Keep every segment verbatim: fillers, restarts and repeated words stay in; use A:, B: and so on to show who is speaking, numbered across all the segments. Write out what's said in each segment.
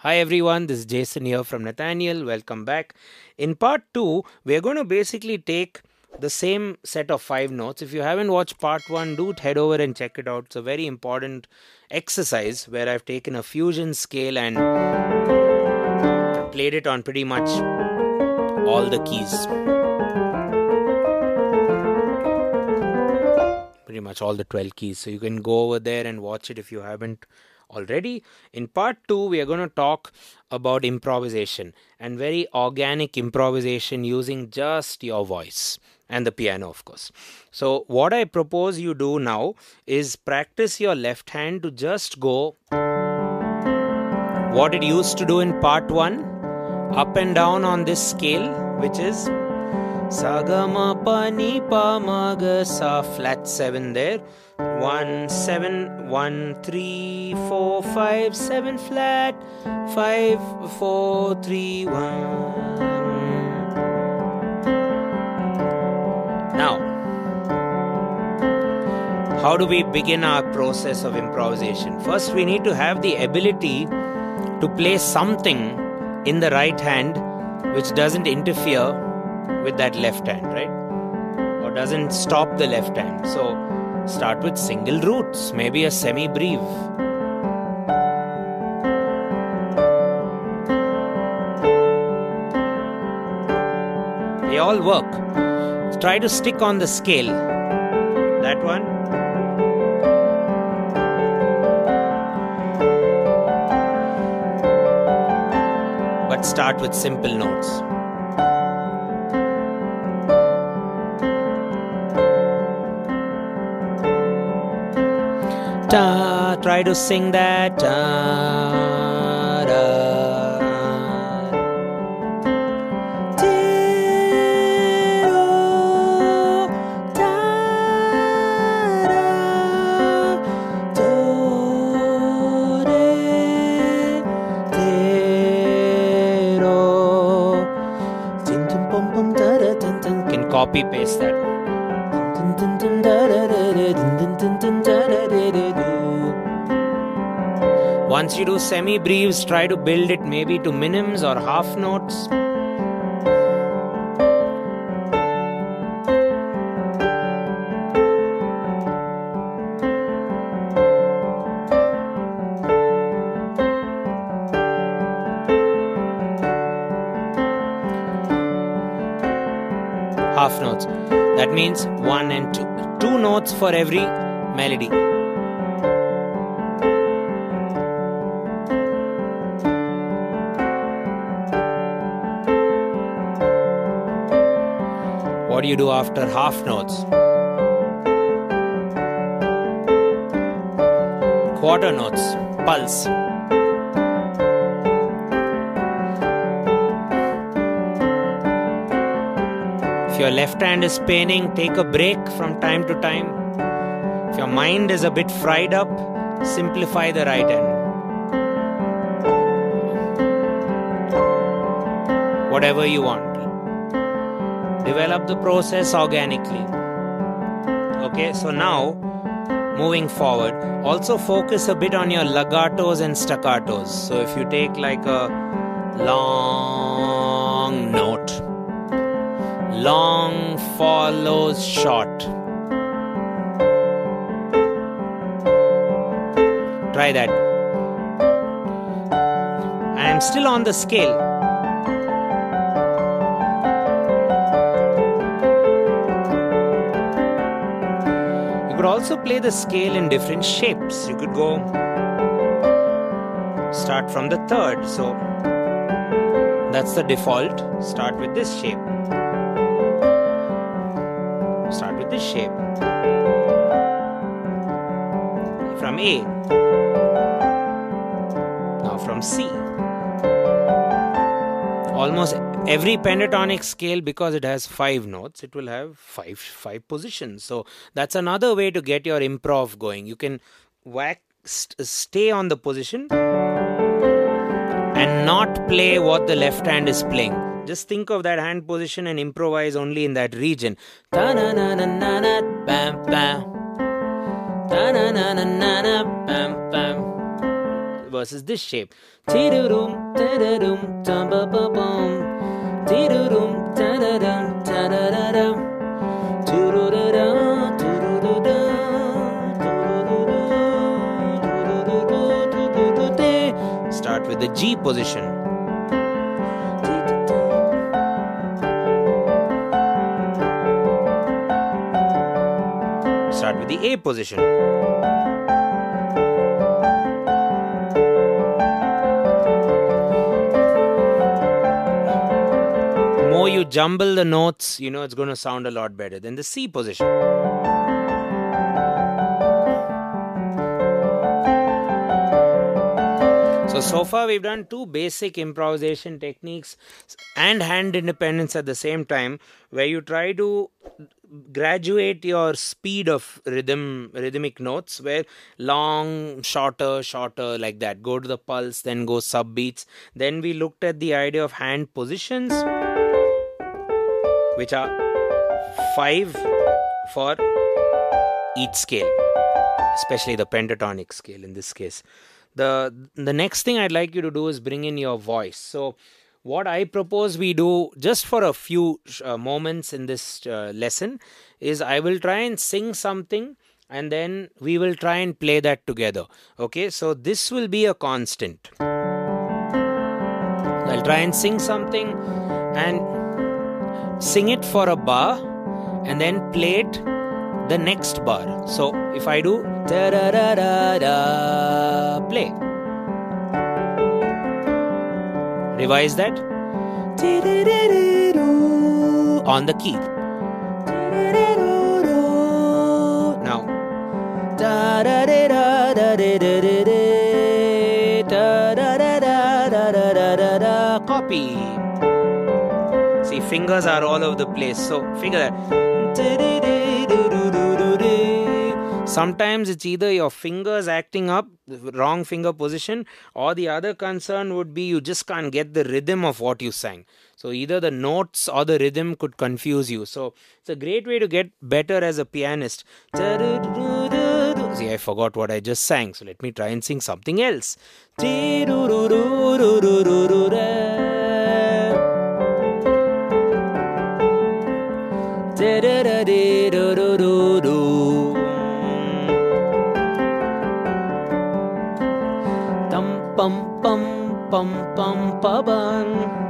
A: Hi everyone, this is Jason here from Nathaniel. Welcome back. In part two, we're going to basically take the same set of five notes. If you haven't watched part one, do head over and check it out. It's a very important exercise where I've taken a fusion scale and played it on pretty much all the keys. Pretty much all the twelve keys. So you can go over there and watch it if you haven't already. In part two, we are going to talk about improvisation and very organic improvisation using just your voice and the piano, of course. So what I propose you do now is practice your left hand to just go what it used to do in part one, up and down on this scale, which is sa ga ma pa ni pa ma ga sa, flat seven there. One, seven, one, three, four, five, seven flat, five, four, three, one. Now, how do we begin our process of improvisation? First, we need to have the ability to play something in the right hand which doesn't interfere with that left hand, right? Or doesn't stop the left hand. So, start with single roots, maybe a semi-breve. They all work. Try to stick on the scale. That one. But start with simple notes. Ta, try to sing that. Ta, da, ti, do, ta, da, do, re, ti, do. Tin, tum, pum, pum, da, da, tin, tin. Can copy paste that. Tin, tin, tin, da, da, da, da, tin, tin, tin, tin, da, da, da, da. Once you do semi-breves, try to build it maybe to minims or half notes. Half notes. That means one and two. Two notes for every melody. What do you do after half notes? Quarter notes, pulse. If your left hand is paining, take a break from time to time. If your mind is a bit fried up, simplify the right hand. Whatever you want. Develop the process organically. Okay, so now, moving forward, also focus a bit on your legatos and staccatos. So if you take like a long note, long follows short. Try that. I am still on the scale. You could also play the scale in different shapes. You could go start from the third. So that's the default. Start with this shape. Start with this shape. From A. Now from C. Almost every pentatonic scale, because it has five notes, it will have five five positions. So that's another way to get your improv going. You can whack, st- stay on the position and not play what the left hand is playing. Just think of that hand position and improvise only in that region. Ta-na-na-na-na-na, bam, bam. Ta-na-na-na-na-na, bam, bam. versus this shape. Ti-do-dum, ta-da-dum, ta-ba-ba-bum. Ti-do-dum, ta-da-dum, ta-da-da-dum. Tu-do-da-da, tu-do-da-da, tu-do-do-do, start with the G position. Start with the A position. More you jumble the notes, you know it's going to sound a lot better. Then the C position. So, so far we've done two basic improvisation techniques and hand independence at the same time, where you try to graduate your speed of rhythm, rhythmic notes, where long, shorter, shorter, like that. Go to the pulse, then go subbeats. Then we looked at the idea of hand positions, which are five for each scale, especially the pentatonic scale in this case. The, the next thing I'd like you to do is bring in your voice. So what I propose we do just for a few uh, moments in this uh, lesson is I will try and sing something and then we will try and play that together. Okay, so this will be a constant. I'll try and sing something and sing it for a bar and then play it the next bar. So if I do da da da da da, play. Revise that. On the key. Now. Copy. See, fingers are all over the place. So figure that. Sometimes it's either your fingers acting up, wrong finger position, or the other concern would be you just can't get the rhythm of what you sang. So either the notes or the rhythm could confuse you. So it's a great way to get better as a pianist. See, I forgot what I just sang. So let me try and sing something else. Pum pum pum pum pum.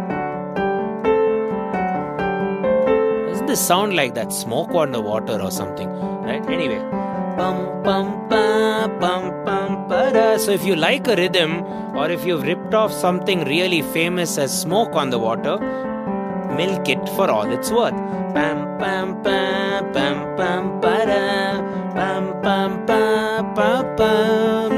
A: Doesn't this sound like that smoke on the water or something? Right? Anyway. Pum pum pum pum pum pa. So if you like a rhythm, or if you've ripped off something really famous as Smoke on the Water, milk it for all it's worth. Pam pam pam pam pam pa. Pam pam pam pam pam.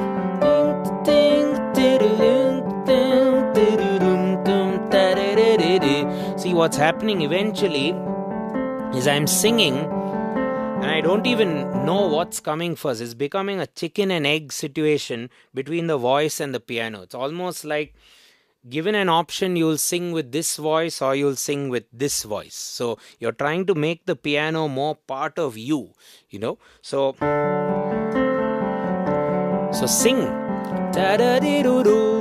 A: See, what's happening eventually is I'm singing and I don't even know what's coming first. It's becoming a chicken and egg situation between the voice and the piano. It's almost like given an option, you'll sing with this voice or you'll sing with this voice. So you're trying to make the piano more part of you, you know. So, so sing. Ta-da-dee-doo-doo.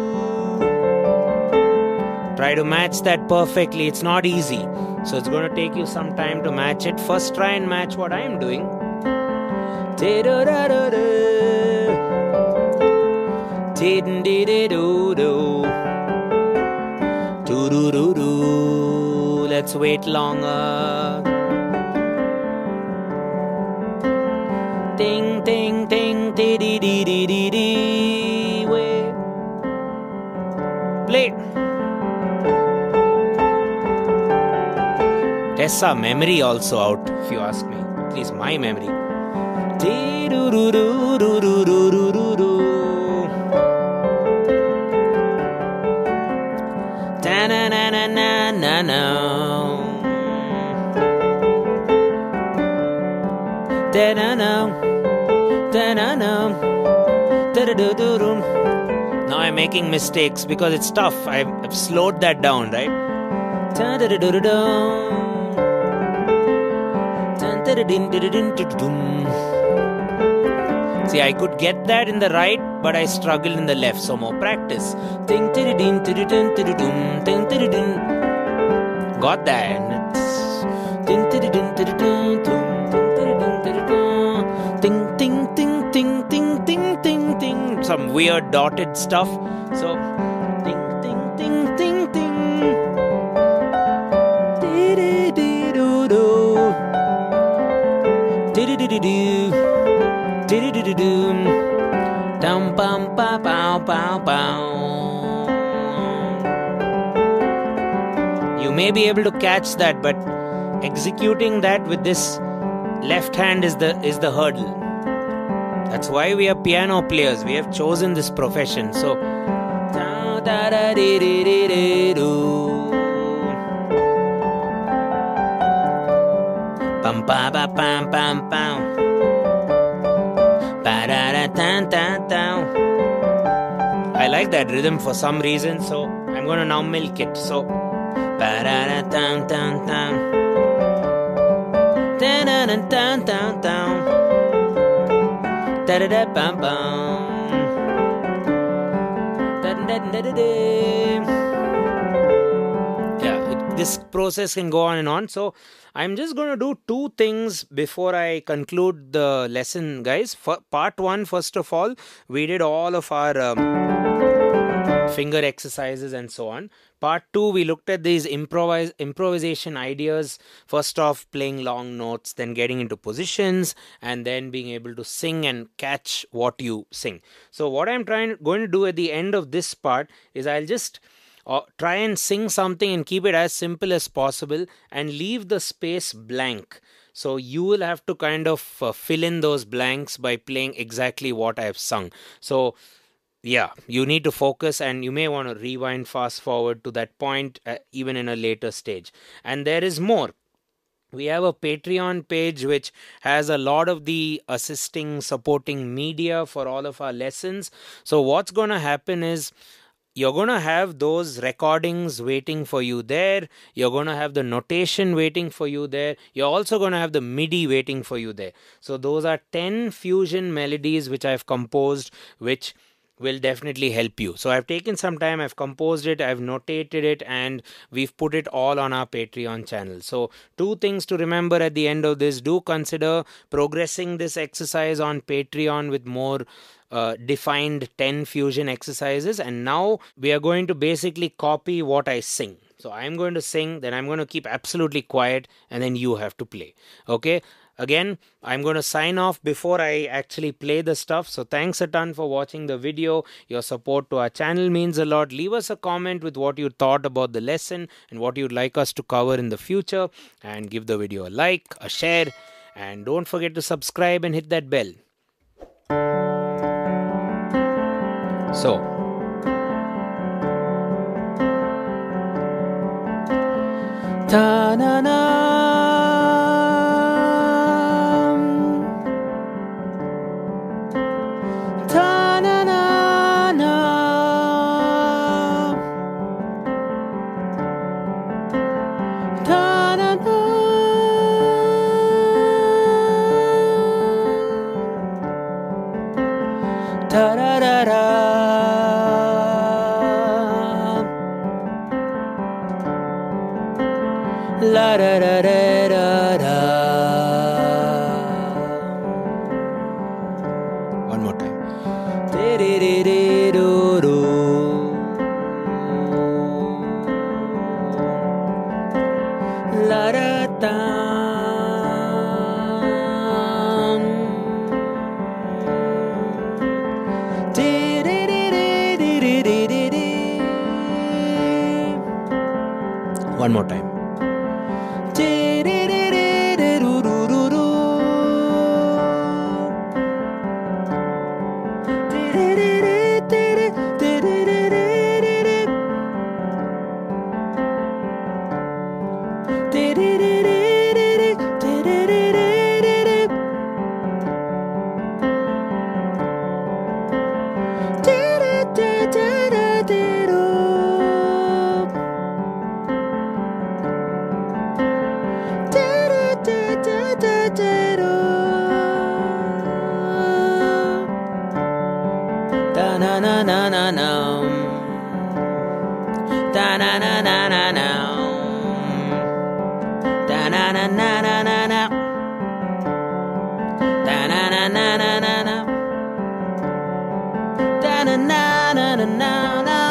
A: Try to match that perfectly. It's not easy. So it's going to take you some time to match it. First try and match what I am doing. Let's wait longer. Ding, ding, ding, dee, dee, dee, dee, dee, dee. Wait. Play. Tests our memory also out, if you ask me. At least my memory. Now I'm making mistakes because it's tough. I've, I've slowed that down, right? See, I could get that in the right, but I struggled in the left. So more practice. Ting tididin tididin tididum ting tididin. Got that? Ting tididin tididum ting tididin tididum ting ting ting ting ting ting ting ting. Some weird dotted stuff. So ting ting ting ting ting. Tidididoo. Tidididoo. Tidididoo. Dum bum ba bow bow bow. You may be able to catch that, but executing that with this left hand is the is the hurdle. That's why we are piano players. We have chosen this profession. So da da da dee dee dee dee doo. Bum ba ba bam bam bam. Ba da da tan tan tan. I like that rhythm for some reason, so I'm going to now milk it. So ba da da tan tan tan. Tan tan tan tan tan. Da da da bam bam. Da da da da da. Yeah, it, this process can go on and on. So I'm just going to do two things before I conclude the lesson, guys. For part one, first of all, we did all of our um, finger exercises and so on. Part two, we looked at these improvise, improvisation ideas. First off, playing long notes, then getting into positions, and then being able to sing and catch what you sing. So what I'm trying going to do at the end of this part is I'll just Uh, try and sing something and keep it as simple as possible and leave the space blank. So you will have to kind of uh, fill in those blanks by playing exactly what I have sung. So yeah, you need to focus, and you may want to rewind, fast forward to that point uh, even in a later stage. And there is more. We have a Patreon page which has a lot of the assisting, supporting media for all of our lessons. So what's going to happen is you're going to have those recordings waiting for you there. You're going to have the notation waiting for you there. You're also going to have the MIDI waiting for you there. So those are ten fusion melodies which I've composed, which will definitely help you. So I've taken some time, I've composed it, I've notated it, and we've put it all on our Patreon channel. So two things to remember at the end of this: do consider progressing this exercise on Patreon with more Uh, defined ten fusion exercises, and now we are going to basically copy what I sing. So I'm going to sing, then I'm going to keep absolutely quiet, and then you have to play. Okay, again, I'm going to sign off before I actually play the stuff. So thanks a ton for watching the video. Your support to our channel means a lot. Leave us a comment with what you thought about the lesson and what you'd like us to cover in the future, and give the video a like, a share, and don't forget to subscribe and hit that bell. So, ta-na-na, ta-na-na-na, ta-na-na, ta-ra-ra-ra. La da da da da da. One more time. De de de de do do. La da da. De de de de de de de de. One more time. na na na na na. Da na na na na na. Da na na na na na na. Da na na na na na na. Da na na na na na na.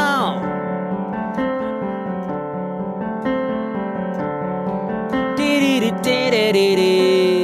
A: Dee dee dee dee dee dee.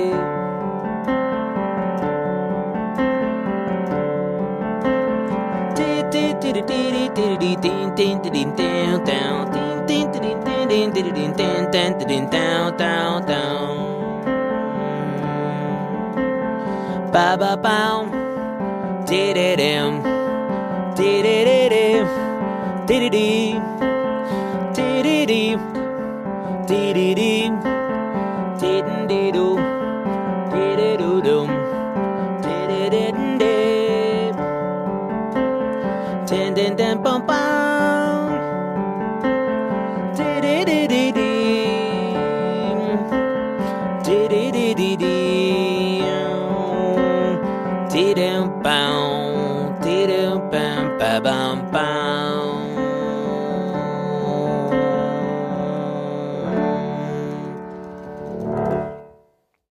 A: Ba ba bow, dee dee dim, dee dee dee dim, dee dee dee, dee dee dee, dee dee dee, dee dee doo, dee dee doo doo, dee dee dee dee, dee dee dee bum bum, dee dee dee dee dee, dee dee dee dee dee. Dee-dum-bum, dee-dum-bum, ba-bum-bum.